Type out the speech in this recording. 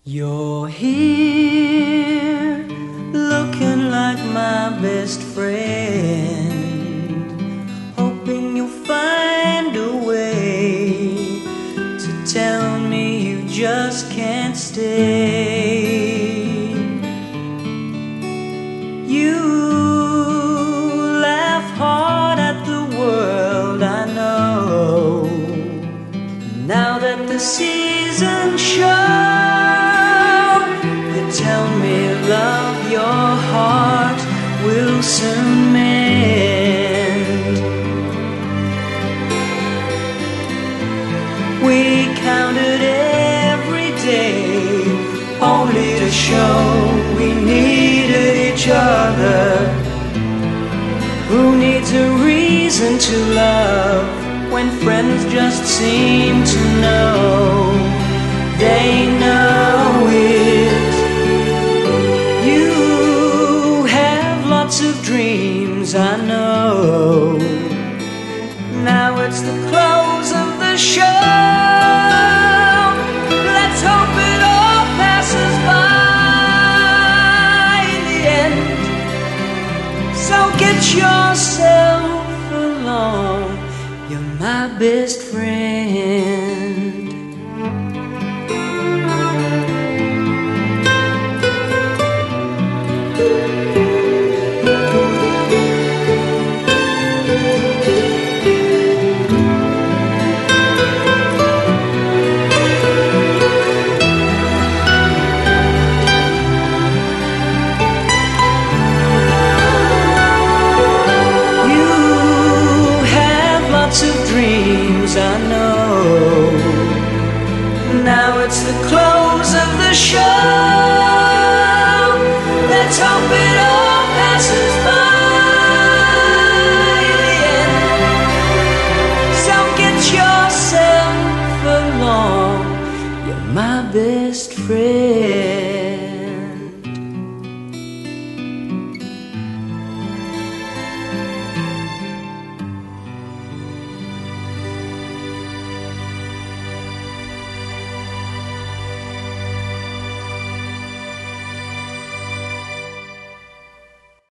You're here, looking like my best friend, hoping you'll find a way to tell me you just can't stay. You laugh hard at the world, I know. Now that the season's shown, tell me, love, your heart will soon mend. We counted every day, only to show we needed each other. Who needs a reason to love when friends just seem to know? They know it. Of dreams, I know. Now it's the close of the show. Let's hope it all passes by in the end. So get yourself along, you're my best friend. I know. Now it's the close of the show. Let's hope it all passes by in the end. So get yourself along, you're my best friend.